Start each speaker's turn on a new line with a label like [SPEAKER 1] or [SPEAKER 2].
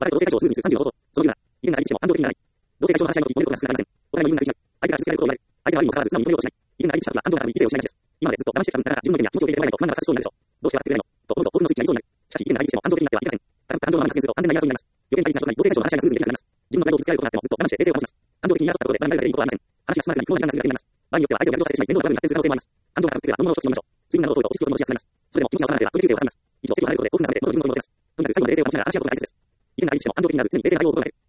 [SPEAKER 1] 場合と同性解消数日数30のこと。その理由なら、異言がありにしても感情的にならない。同性解消の話し合いの時、揉めることが少なくなりません。お互いに言うが食いしない。相手から実際のことを言われ、相手が悪いにもかかわらず素直に認めようとしない。異言がありにした時は感情があるに理性を失いがちです。今までずっと我慢してきた分から自分の意見や気持ちを入れてもらえないと不満が爆発しそうになるでしょう。どうして笑ってくれないのと思うと興奮のスイッチが入りそうになる。しかし異言がありにしても感情的になってはいけません。感情のままに発生すると完全な言い争いになります。予定に対立したことに同性解消の話し合いがスムーズにできなくなります。自分のプライドを傷つけられることがあってもずっと我慢して冷静を保ちます。感情的に言い争ったことで笑いが出ることはありません。話が進まなくなり不幸な時間が続くだけになります。場合によっては相手を逆上させてしまい面倒な部分に発展する可能性もあります。感情が高くては飲むものを少し飲みましょう。水分などを取ると落ち着くこともしやすくなります。それでも気持ちが収まらなければトイレ休憩を挟みます。以上、席を離れることで興奮が冷めて元の自分の気持ちを戻せます。とにかく最後まで冷静を保ちながら話し合いを繰り返せます。異言がありにしても感情的にならず常に冷静な対応を心がける。